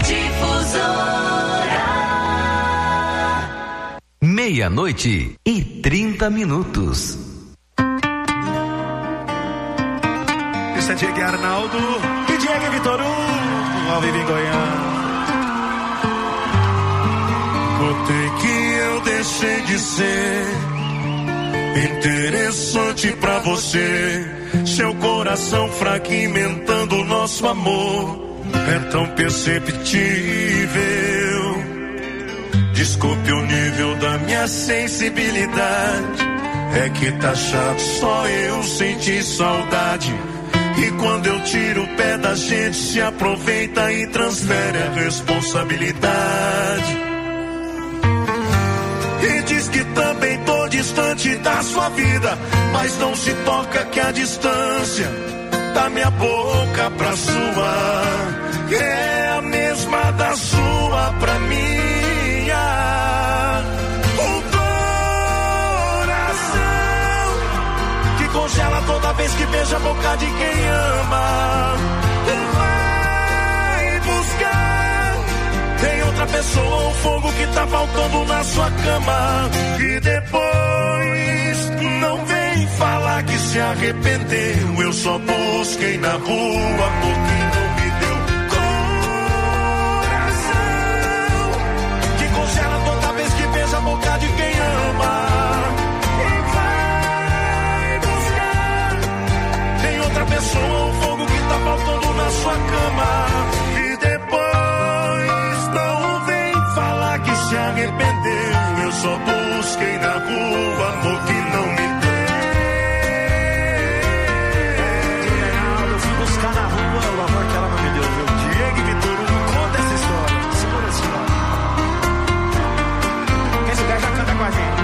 Meia-noite e 30 minutos. Isso é Diego Arnaldo e Diego Vitor Hugo, ao vivo em Goiânia. Notei que eu deixei de ser interessante pra você. Seu coração fragmentando o nosso amor é tão perceptível. Desculpe o nível da minha sensibilidade, é que tá chato só eu sentir saudade. E quando eu tiro o pé da gente, se aproveita e transfere a responsabilidade. E diz que também tô distante da sua vida, mas não se toca que a distância da minha boca pra sua é a mesma da sua pra minha. O coração que congela toda vez que beija a boca de quem ama, vai buscar em outra pessoa o fogo que tá faltando na sua cama. E depois não vem falar que se arrependeu. Eu só busquei na rua porque não me deu. Coração que congela toda vez que beija a boca de quem ama, e vai buscar em outra pessoa o fogo que tá faltando na sua cama. E depois não vem falar que se arrependeu. Eu só busquei na rua amor que não me deu. Eu fui buscar na rua o amor que ela não me deu, viu? Diego e Vitor Hugo, conta essa história. Segura essa história. Quem souber já canta com a gente.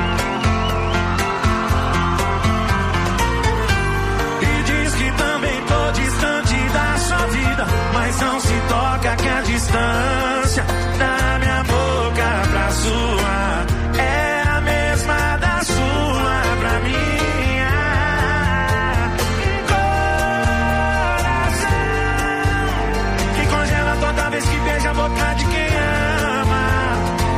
E diz que também tô distante da sua vida, mas não se toca que a distância da minha boca pra sua é a mesma da sua pra minha. Coração que congela toda vez que beija a boca de quem ama,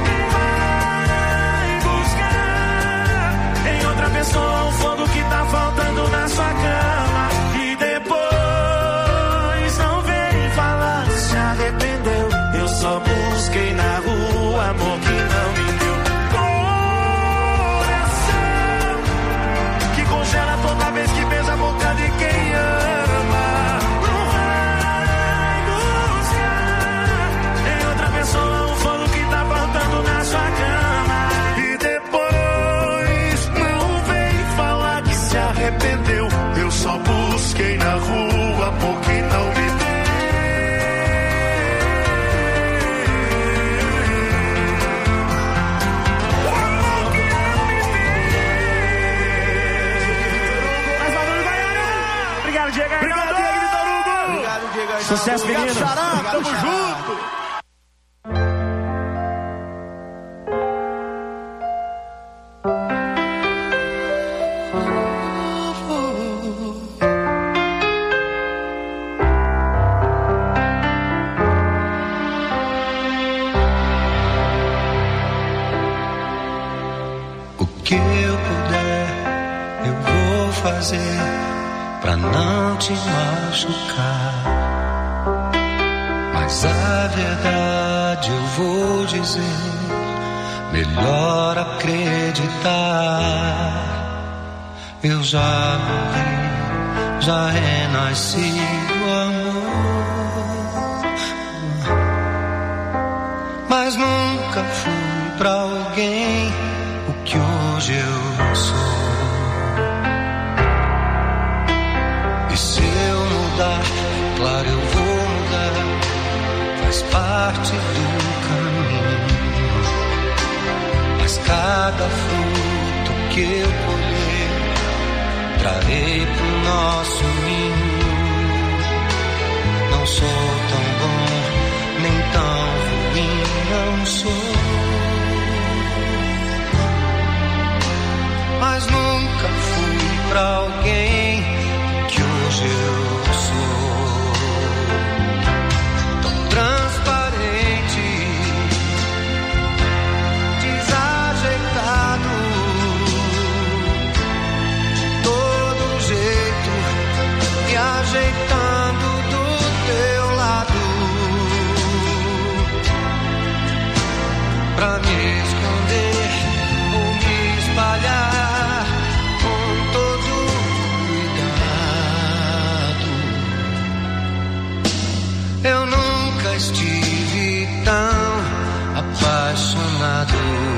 vai buscar em outra pessoa o fogo que tá faltando na sua cama. E depois não vem falar que se arrependeu. Eu só busquei na rua amor que não me deu. Coração que congela toda vez que beija a boca de quem ama, vai buscar em outra pessoa o fogo que tá faltando na sua cama. E depois não vem falar que se arrependeu. Eu só busquei na rua amor que não me deu. Obrigado, Diego. Obrigado, Diego e Vitor Hugo. Obrigado, Diego. Sucesso, menino. Xará, tamo junto. O que eu puder, eu vou fazer pra não te machucar. Mas a verdade eu vou dizer, melhor acreditar. Eu já morri, já renasci o amor, mas nunca fui pra alguém o que hoje eu sou. E se eu mudar, claro eu vou mudar, faz parte do caminho. Mas cada fruto que eu colher, trarei pro nosso ninho. Não sou tão bom, nem tão ruim, não sou. Mas nunca fui pra alguém que hoje eu sou. Tão transparente pra me esconder ou me espalhar com todo cuidado. Eu nunca estive tão apaixonado.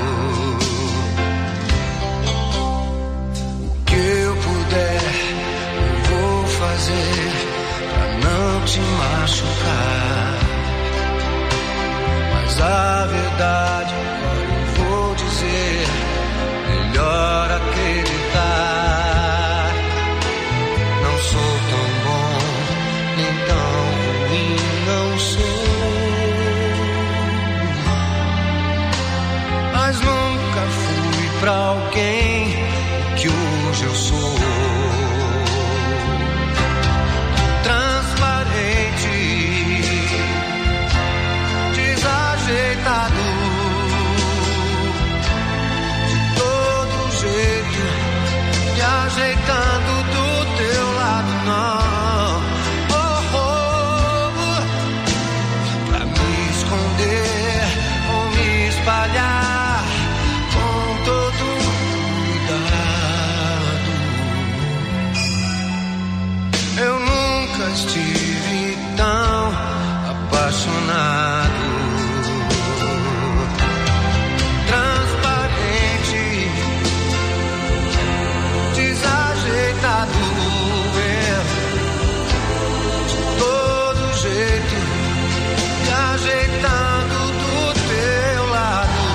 O que eu puder, eu vou fazer pra não te machucar. Mas a verdade agora eu vou dizer, melhor acreditar. Não sou tão bom, nem tão ruim, não sou. Mas nunca fui pra alguém que hoje eu sou. Transparente, desajeitado, de todo jeito, me ajeitando do teu lado, não. Oh, oh, pra me esconder ou me espalhar com todo cuidado. Eu nunca estive tão apaixonado. Transparente, desajeitado, de todo jeito, me ajeitando do teu lado.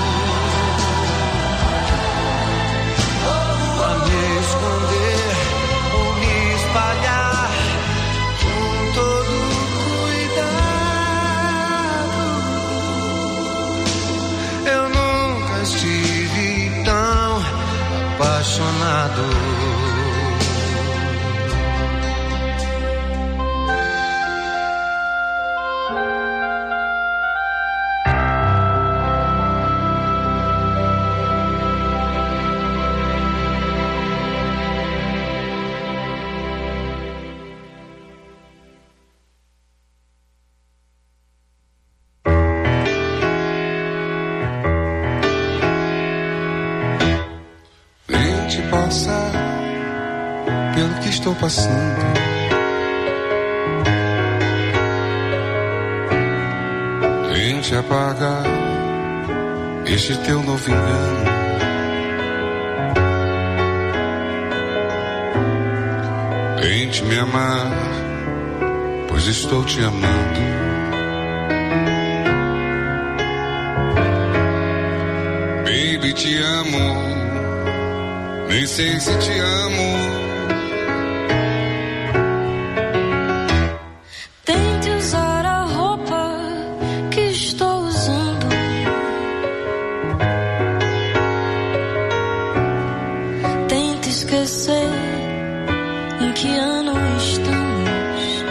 Pra me esconder ou me espalhar com todo cuidado. Eu nunca estive tão apaixonado. Tente passar pelo que estou passando. Tente apagar este teu novo engano. Tente me amar, pois estou te amando. Baby, te amo. Nem sei se te amo. Tente usar a roupa que estou usando. Tente esquecer em que ano estamos.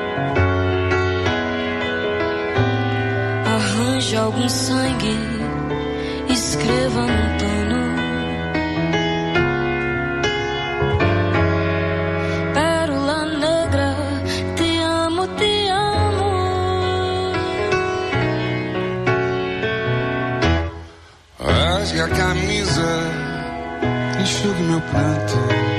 Arranje algum sangue, escreva num pano. A camisa, enxugue meu pranto.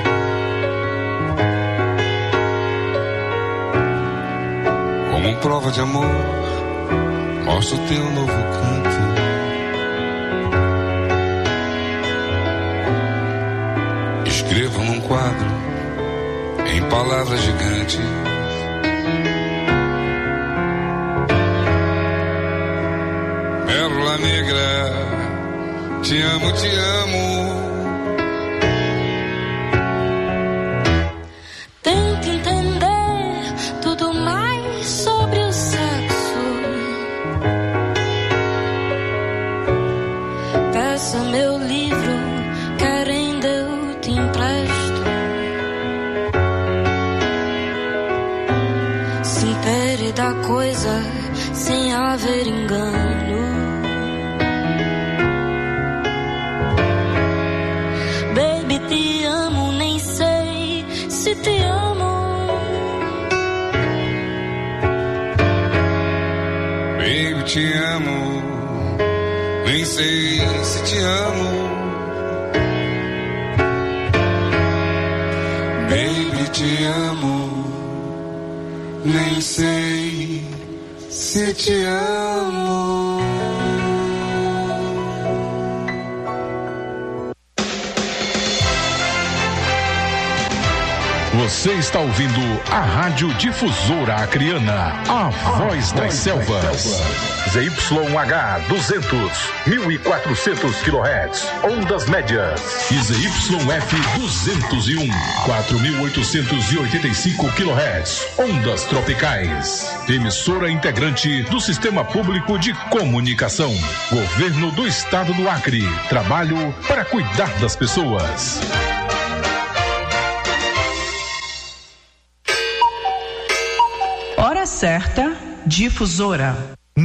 Como prova de amor, mostra o teu novo canto. Escreva num quadro, em palavras gigantes, pérola negra. Te amo, te amo. Tente entender tudo mais sobre o sexo. Peça meu livro, querendo eu te empresto. Se impere da coisa sem haver engano. Te amo, nem sei se te amo. Baby, te amo. nem sei se te amo. Baby, te amo, nem sei se te amo. Você está ouvindo a Rádio Difusora Acreana, a voz das selvas. ZYH 200, 1400 kHz, ondas médias. E ZYF 201, 4885 kHz, ondas tropicais. Emissora integrante do Sistema Público de Comunicação. Governo do Estado do Acre. Trabalho para cuidar das pessoas. Hora certa, Difusora.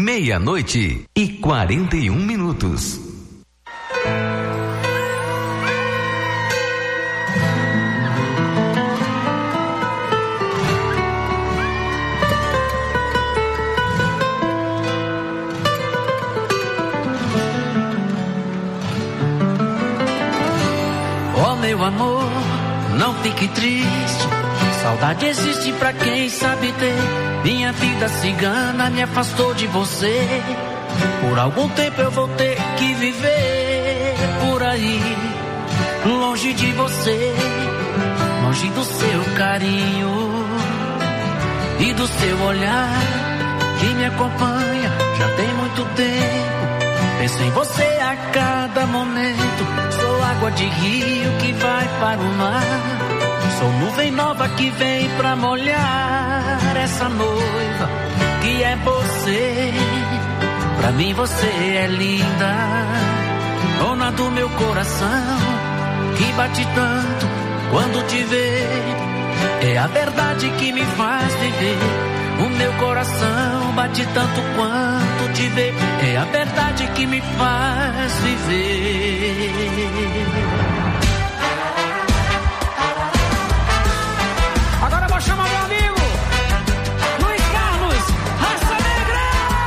00:41. Oh, meu amor, não fique triste. Saudade existe pra quem sabe ter. Minha vida cigana me afastou de você. Por algum tempo eu vou ter que viver por aí, longe de você, longe do seu carinho e do seu olhar que me acompanha já tem muito tempo. Penso em você a cada momento. Sou água de rio que vai para o mar. Sou nuvem nova que vem pra molhar essa noiva que é você. Pra mim você é linda, dona do meu coração, que bate tanto quando te vê. É a verdade que me faz viver. O meu coração bate tanto quanto te vê. É a verdade que me faz viver. Chama meu amigo Luiz Carlos, Raça Negra.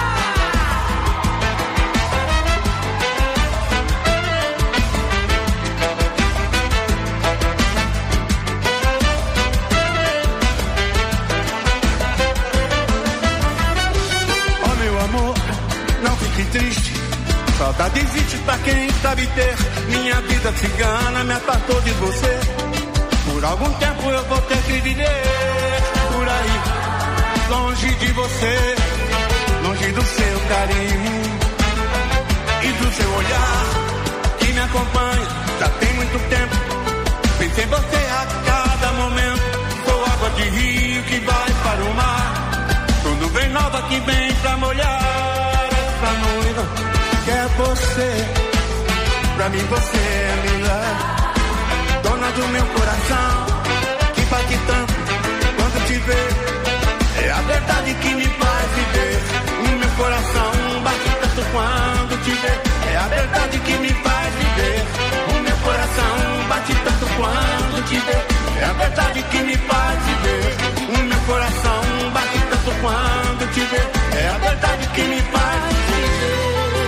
Oh, meu amor, não fique triste. Saudade existe pra quem sabe ter. Minha vida cigana me apartou de você. Por algum tempo eu vou ter que viver por aí, longe de você, longe do seu carinho e do seu olhar que me acompanha já tem muito tempo. Penso em você a cada momento. Sou água de rio que vai para o mar. Sou nuvem nova que vem pra molhar essa noiva que é você. Pra mim você é linda, dona do meu coração, que bate tanto quando te vê. É a verdade que me faz viver. O meu coração bate tanto quando te vê. É a verdade que me faz viver. O meu coração bate tanto quando te vê. É a verdade que me faz viver. O meu coração bate tanto quando te vê. É a verdade que me faz viver.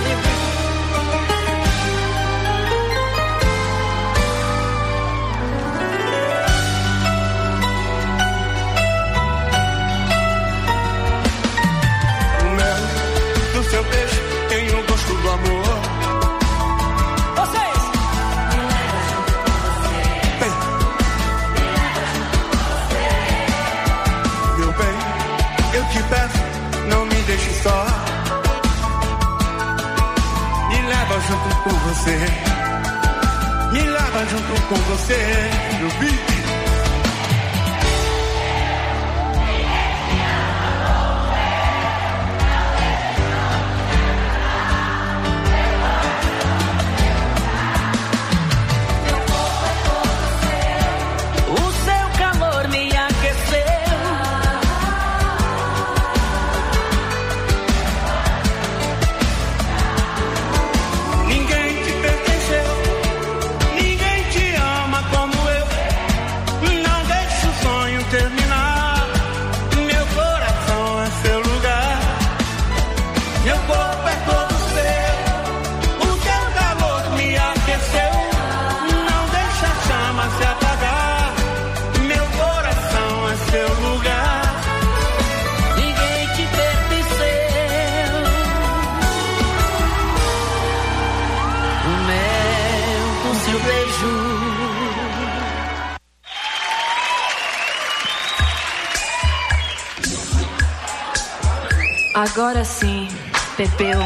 Seu beijo tem o gosto do amor. Vocês! Meu bem, eu te peço, não me deixe só. Me leva junto com você. Me leva junto com você. No beat. Agora sim, Pepeu.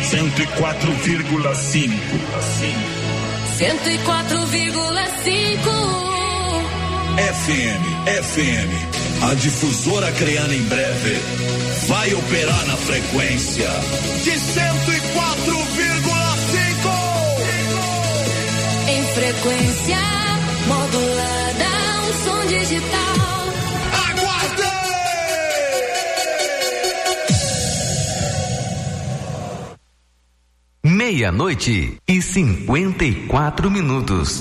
104,5. 104,5 FM. A difusora Creana em breve vai operar na frequência de 104,5. Em frequência modulada, um som digital. Aguarde! 00:54.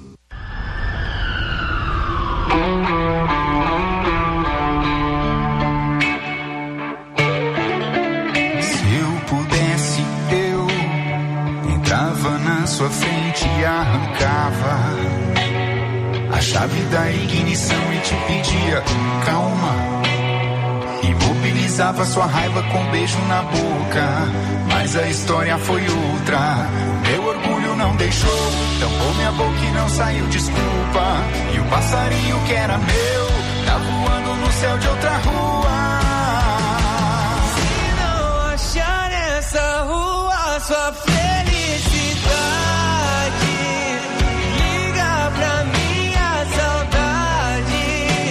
Sua frente e arrancava a chave da ignição e te pedia calma. Imobilizava sua raiva com um beijo na boca, mas a história foi outra. Meu orgulho não deixou, tampou minha boca e não saiu desculpa. E o passarinho que era meu tá voando no céu de outra rua. Se não achar nessa rua sua felicidade, liga pra minha saudade,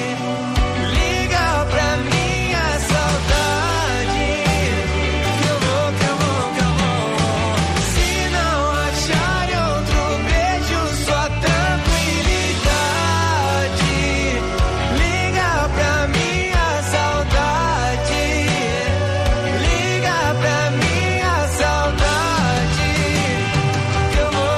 liga pra minha saudade, que eu vou. Se não achar outro beijo, sua tranquilidade, liga pra minha saudade, liga pra minha saudade, que eu vou.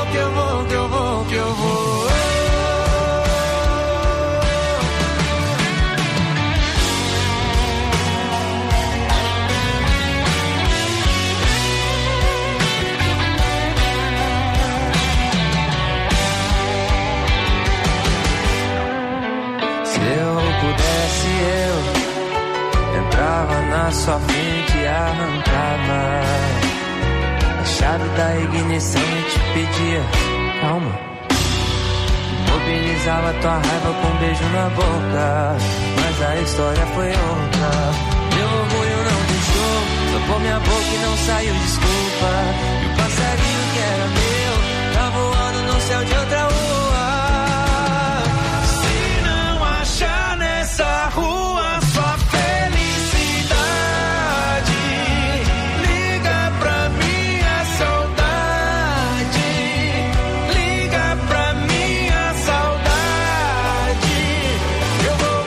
Se eu pudesse, eu entrava na sua frente e arrancava a chave da ignição e te pedia calma. Mobilizava tua raiva com um beijo na boca, mas a história foi outra. Meu orgulho não deixou, tocou minha boca e não saiu desculpa. E o passarinho que era meu tá voando no céu de outra rua. Se não achar nessa rua sua felicidade, liga pra minha saudade, liga pra minha saudade, eu vou.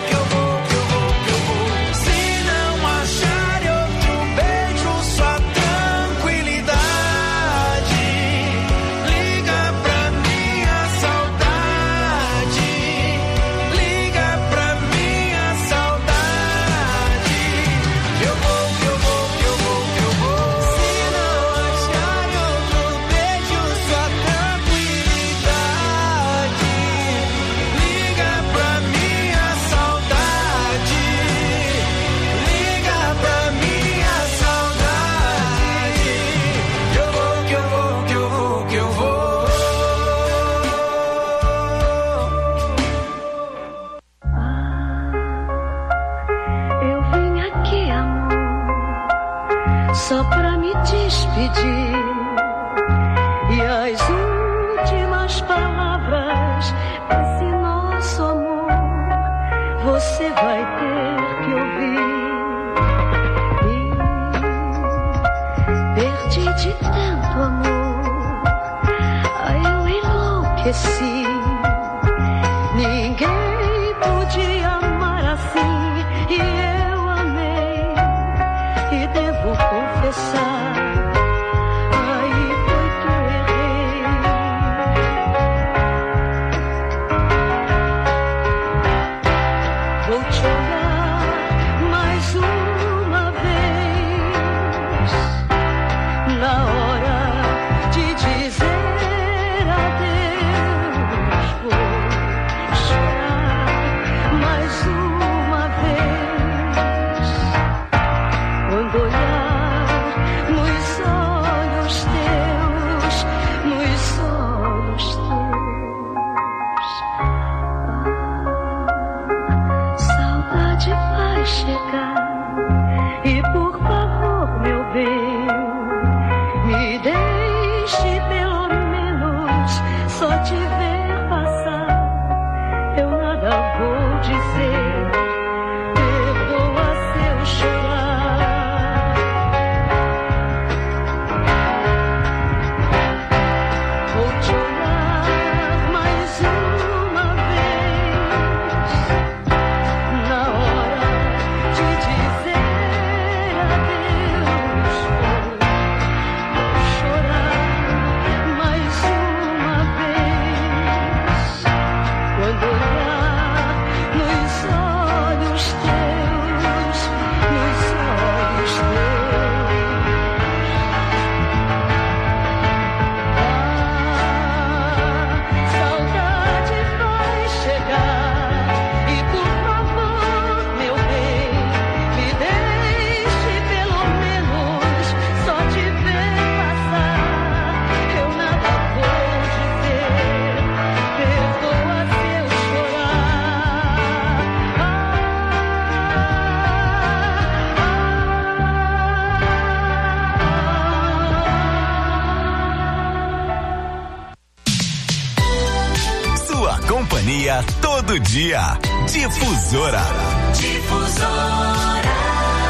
Se não achar outro beijo, sua tranquilidade, liga pra minha saudade, liga pra minha saudade, eu vou. Se não achar outro beijo, sua tranquilidade, liga pra minha saudade, liga pra minha saudade, eu vou. Eu vim aqui, amor, só pra me despedir. E as últimas palavras desse nosso amor você vai ter que ouvir. Perdi de tanto amor, aí eu enlouqueci. Ninguém podia amar assim, e eu amei. E devo confessar, aí foi que eu errei. Vou te olhar mais uma vez, na hora de dizer adeus. Vou chorar mais uma vez, quando olhar companhia todo dia. Difusora. Difusora.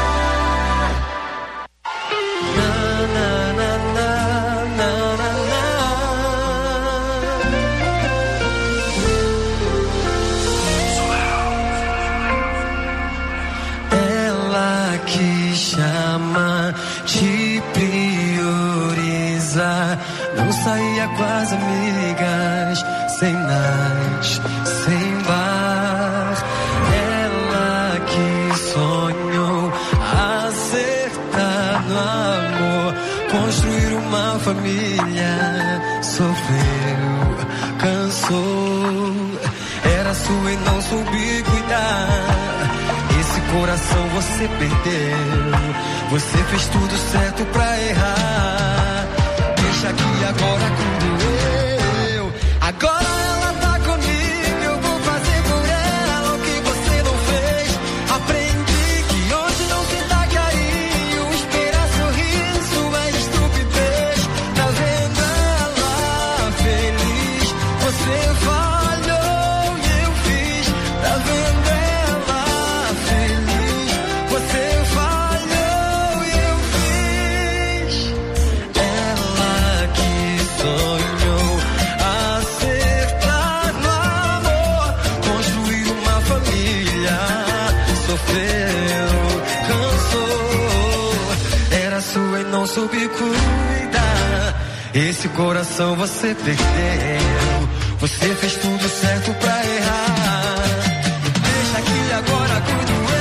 Ela que chama, te prioriza. Não saía com as amigas, sem night, sem bar. Ela que sonhou acertar no amor, construir uma família. Sofreu, cansou, era sua e não soube cuidar. Esse coração você perdeu, você fez tudo certo pra errar. Deixa que agora quando eu, agora ela tá comigo, eu vou fazer por ela o que você não fez. Aprendi que hoje não se dá carinho, esperar sorriso é estupidez. Tá vendo ela feliz, você falhou e eu fiz. Tá vendo ela feliz, você falhou e eu fiz. Ela que sonhou acertar no amor, construir uma família. Sofreu, cansou, era sua e não soube cuidar. Esse coração você perdeu, você fez tudo certo pra errar. Deixa que agora cuido eu.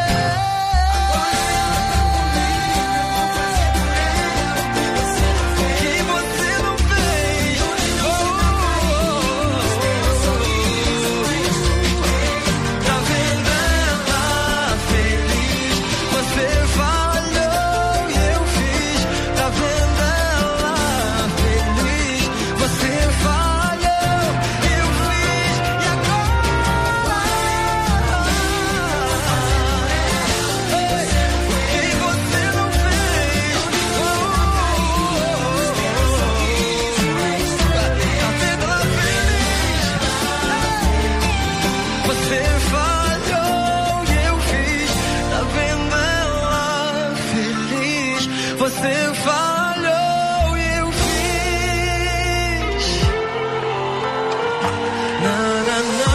Você falhou e eu fiz. Na, na, na.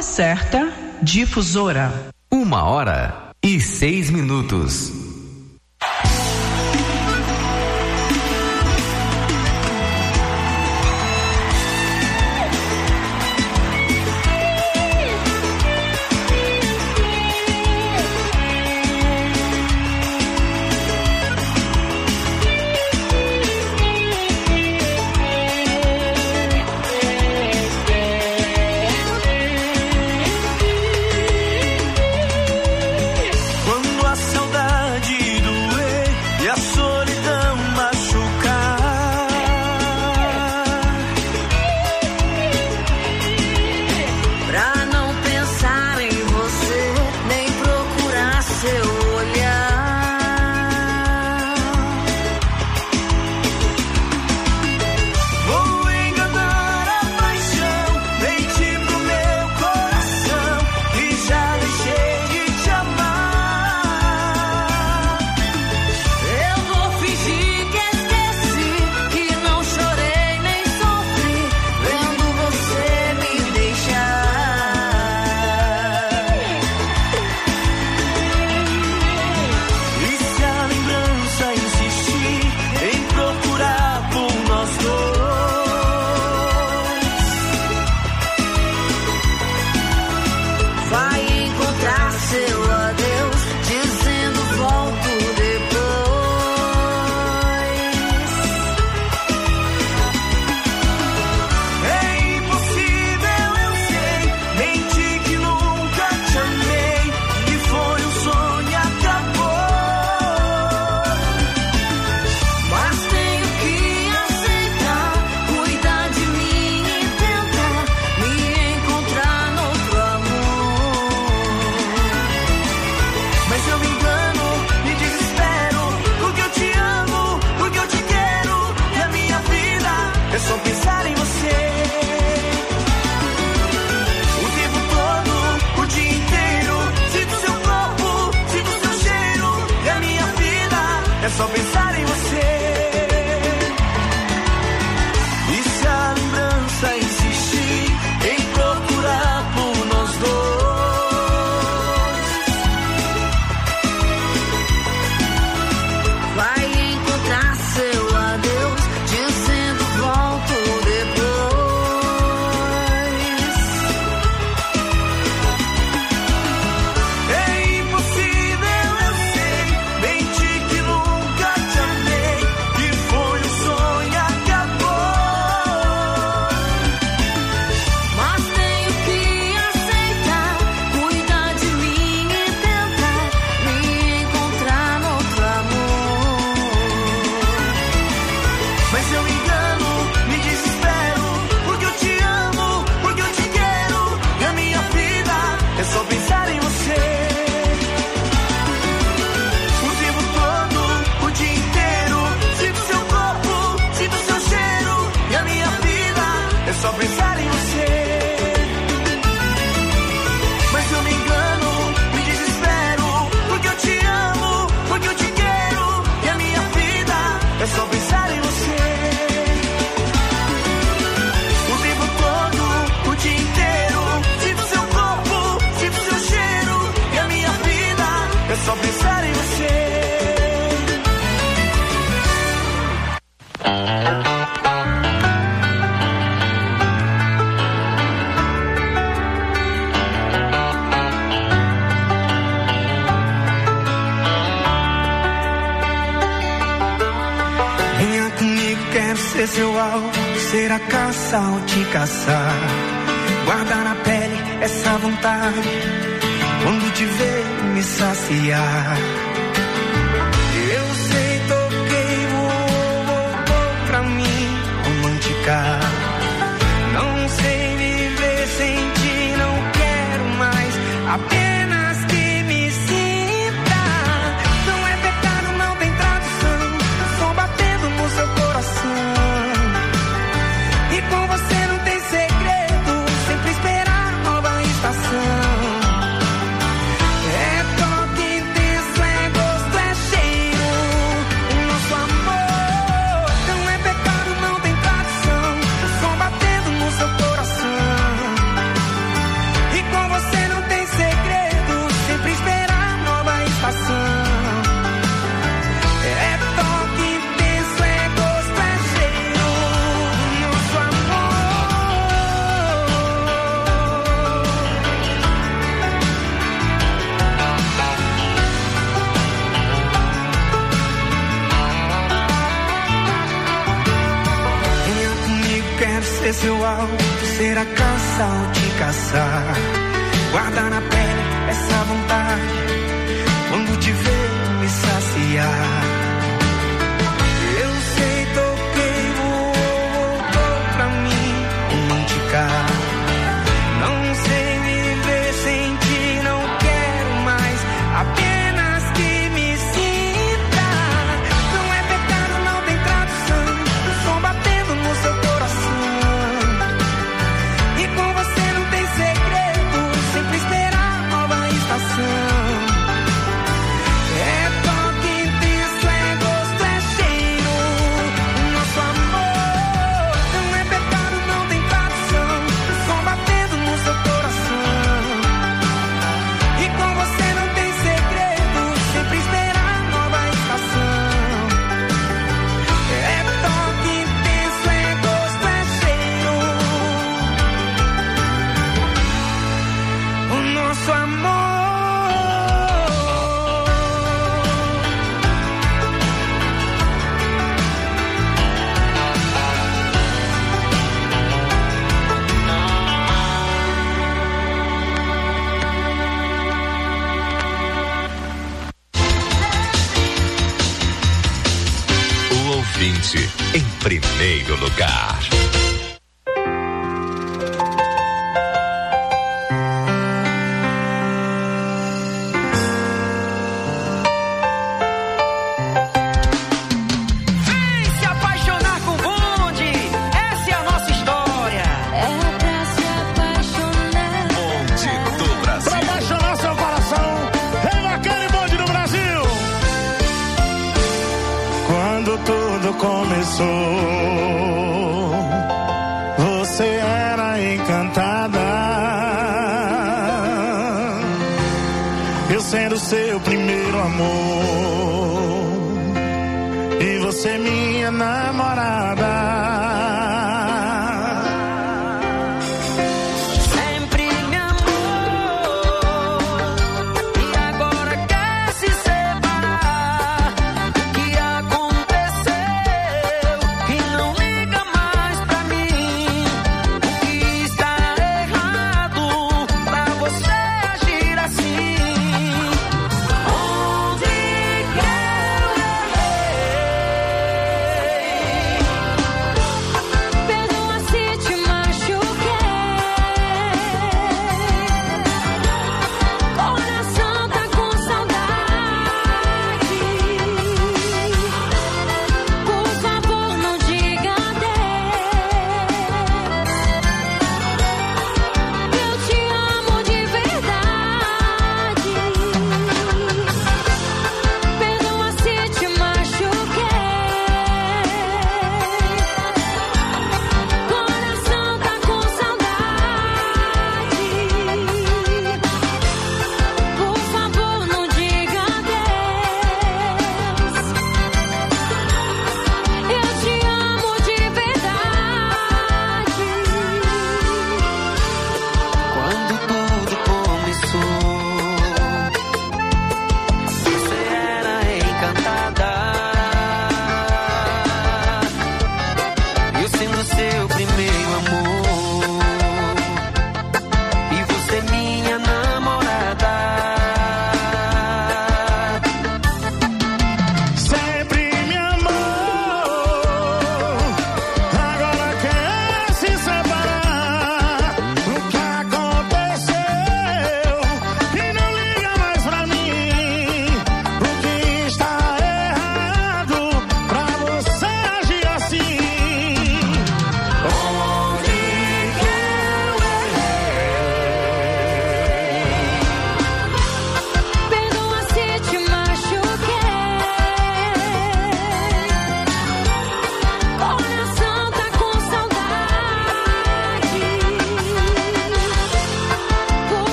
Hora certa, Difusora. 1h06. Seu alvo, ser a caça ou te caçar. Guardar na pele essa vontade, quando te ver me saciar. Eu sei, toquei, voltou pra mim, romântica. Não sei viver sem ti, não quero mais. Apenas que me sinta. Não é pecado, não tem tradução. Som batendo no seu coração. E com você não tem segredo, sempre esperar nova estação. É toque intenso, é quero ser seu alvo, ser a caça ao te caçar. Guardar na pele essa vontade, quando te ver me saciar. Eu sei, toquei, voltou pra mim, romântica. Não sei viver sem ti, não quero mais, apenas que me sinta. Não é pecado, não tem tradução, o som batendo no seu coração. E com você não tem segredo, sempre esperar nova estação. É toque intenso, é gosto, é cheiro, nosso amor. Não é pecado, não tem tradução, o som batendo no seu coração. E com você não tem segredo, sempre esperar nova estação. É toque intenso, é gosto, é cheiro, o nosso amor. O ouvinte em primeiro lugar. Vem se apaixonar com o bonde, essa é a nossa história. É pra se apaixonar. Bonde do Brasil. Pra apaixonar seu coração, vem naquele bonde do Brasil. Quando tudo começou, você era encantada. Eu sendo seu primeiro amor e você minha namorada. Sempre me amou e agora quer se separar. O que aconteceu? Que não liga mais pra mim. O que está errado pra você agir assim? Onde que eu errei?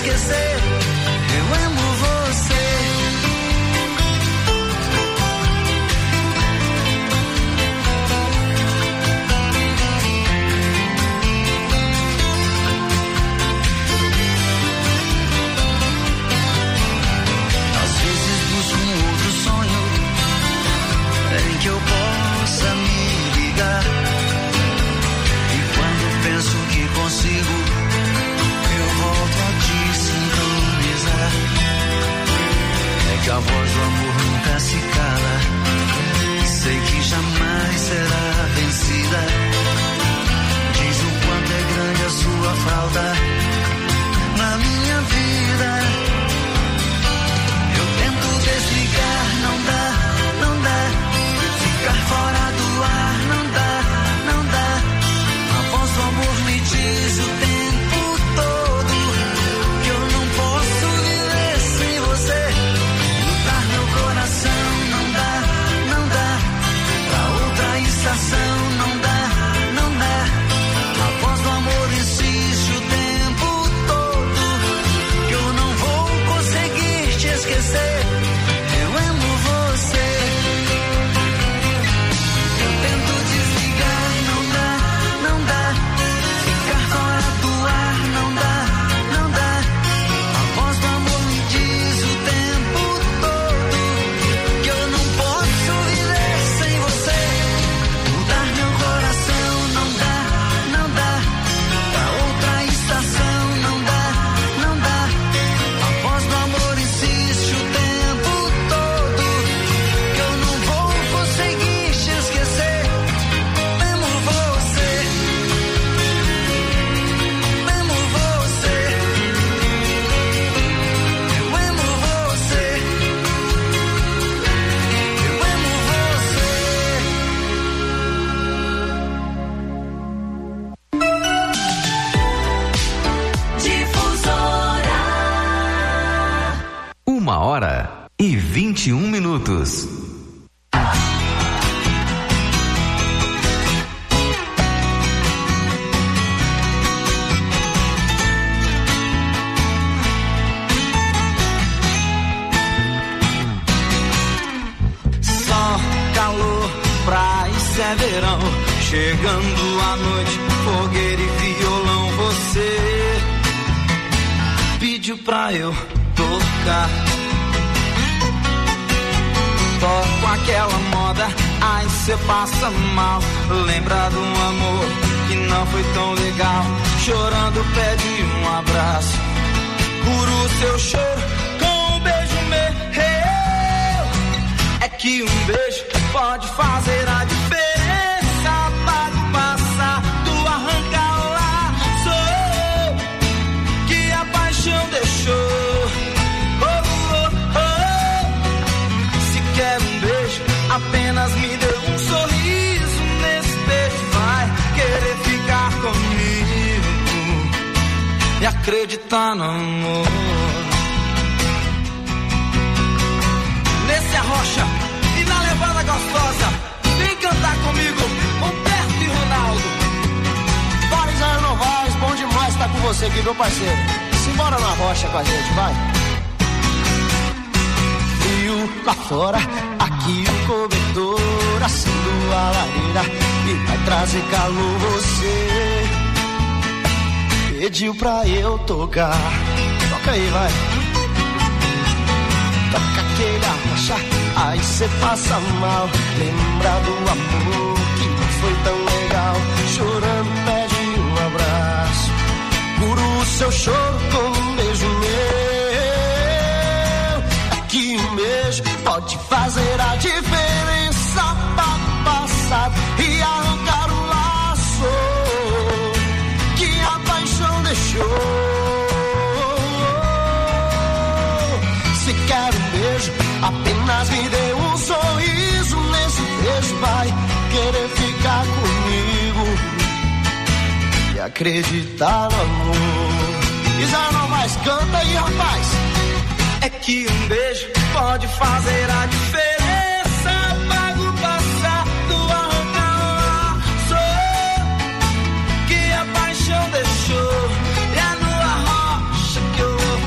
esquecer. Eu amo você. Às vezes busco um outro sonho em que eu possa me ligar. E quando penso que consigo, eu volto a te sintonizar. É que a voz do amor nunca se cala. Sei que jamais será vencida. Diz o quanto é grande a sua falta na minha vida. Eu tento desligar, não dá, não dá. Ficar fora do ar, não dá, não dá. A voz do amor me diz o tempo todo que eu não posso viver sem você. Lutar meu coração, não dá, não dá. Pra outra estação, não dá, não dá. A voz do amor insiste o tempo todo que eu não vou conseguir te esquecer. Eu amo você. Eu tento desligar, não dá, não dá. Ficar fora do ar, não dá, não dá. A voz do amor me diz o tempo todo que eu não posso viver sem você. Mudar meu coração, não dá, não dá. Pra outra estação, não dá, não dá. A voz do amor insiste o tempo todo que eu não vou conseguir te esquecer. Amo você. Amo você. Eu amo você. Eu amo você. Difusora. 1h21. Só calor, praia, isso é verão. Chegando à noite, fogueira e violão. Você pediu pra eu tocar. Toco aquela moda, aí cê passa mal. Lembra de um amor que não foi tão legal. Chorando pede um abraço. Cura o seu choro com um beijo meu. É que um beijo pode fazer a diferença. Apaga o passado, arranca o laço que a paixão deixou. Se quer um beijo, apenas me dê um sorriso. Nesse beijo vai querer ficar comigo e acreditar no amor. Nesse arrocha e na levada gostosa, vem cantar comigo, Humberto e Ronaldo. Bora, Israel Novaes, bom demais estar com você aqui, meu parceiro. Simbora na rocha com a gente, vai. Frio lá fora, aqui o cobertor, acendo a lareira e vai trazer calor. Você pediu pra eu tocar. Toca aí, vai. Toca aquele arrocha, aí cê passa mal. Lembra do amor que não foi tão legal. Chorando pede um abraço. Cura o seu choro com um beijo meu. É que um beijo pode fazer a diferença. Apaga o passado e arrancar o laço que a paixão deixou. Se quer um beijo, apenas me dê um sorriso. Nesse beijo vai querer ficar comigo e acreditar no amor. E já não mais canta aí, rapaz. É que um beijo pode fazer a diferença. Apaga o passado, arranca o laço que a paixão deixou. E é no arrocha que eu vou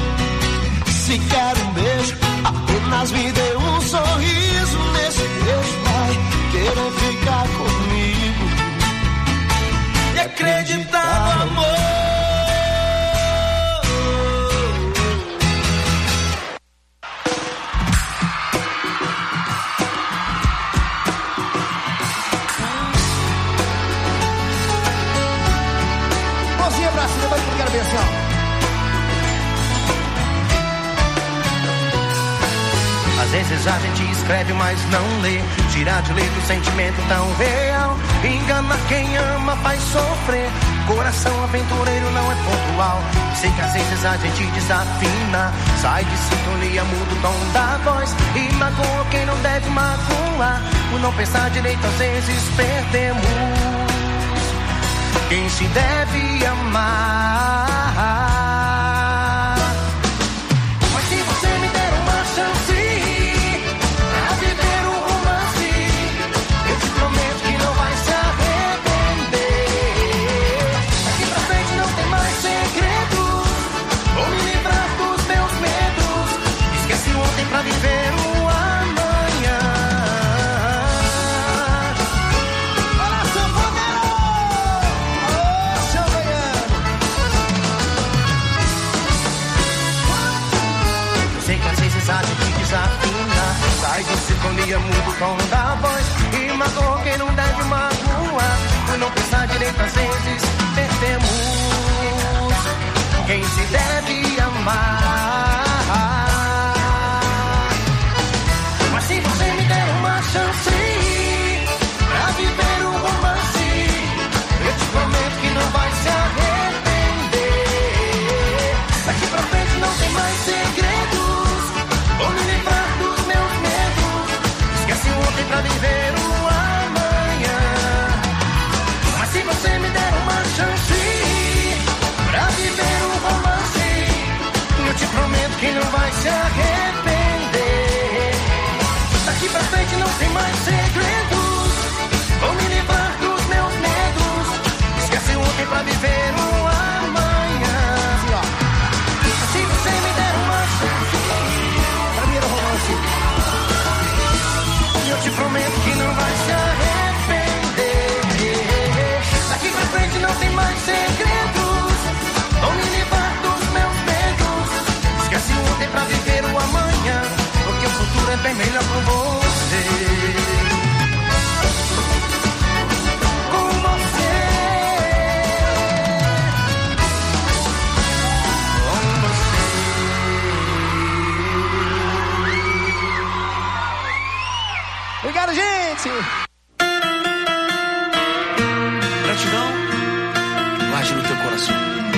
Às vezes a gente escreve, mas não lê. Tira de letra o sentimento tão real. Engana quem ama, faz sofrer. Coração aventureiro não é pontual. Sei que às vezes a gente desafina. Sai de sintonia, muda o tom da voz. E magoa quem não deve magoar. Por não pensar direito, às vezes perdemos quem se deve amar. Mas se você me der uma chance pra viver um romance, eu te prometo que não vai se arrepender. Daqui pra frente não tem mais segredos. Vou me livrar dos meus medos. Esquece o ontem pra viver o amanhã. Olha seu fogueiro! Alô, seu goiano! Eu sei que às vezes a gente desafina. Sai de sintonia, muda o tom da voz. E magoa quem não deve magoar. Por não pensar direito, às vezes perdemos quem se deve amar. Mas se você me der uma chance pra viver um romance, eu te prometo que não vai se arrepender. Daqui pra frente não tem mais segredos. Vou me livrar dos meus medos. Esquece o ontem pra viver o amanhã. Mas se você me der uma chance pra viver um romance, eu te prometo que não vai se arrepender. Daqui pra frente não tem mais segredos. Vou me livrar dos meus medos. Esquece o ontem pra viver o amanhã. Se você me der uma chance pra viver um romance, eu te prometo que não vai se arrepender. Daqui pra frente não tem mais segredos. Vou me livrar dos meus medos. Esquece o ontem pra viver o amanhã, porque o futuro é bem melhor com você. Com você. Com você. Obrigado, gente! Gratidão guarde no teu coração.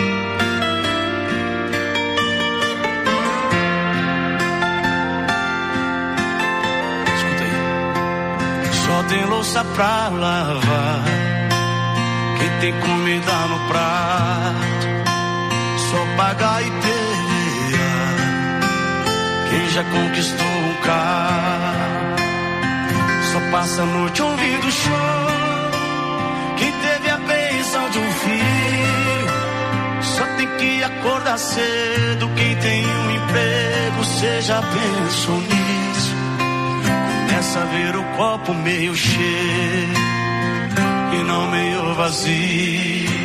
Escuta aí. Só tem louça pra lavar, quem tem comida no prato, só pagar e perder quem já conquistou um carro. Só passa a noite ouvindo choro, quem teve a bênção de um filho. Só tem que acordar cedo, quem tem um emprego. Você já pensou nisso? Começa a ver o copo meio cheio e não meio vazio.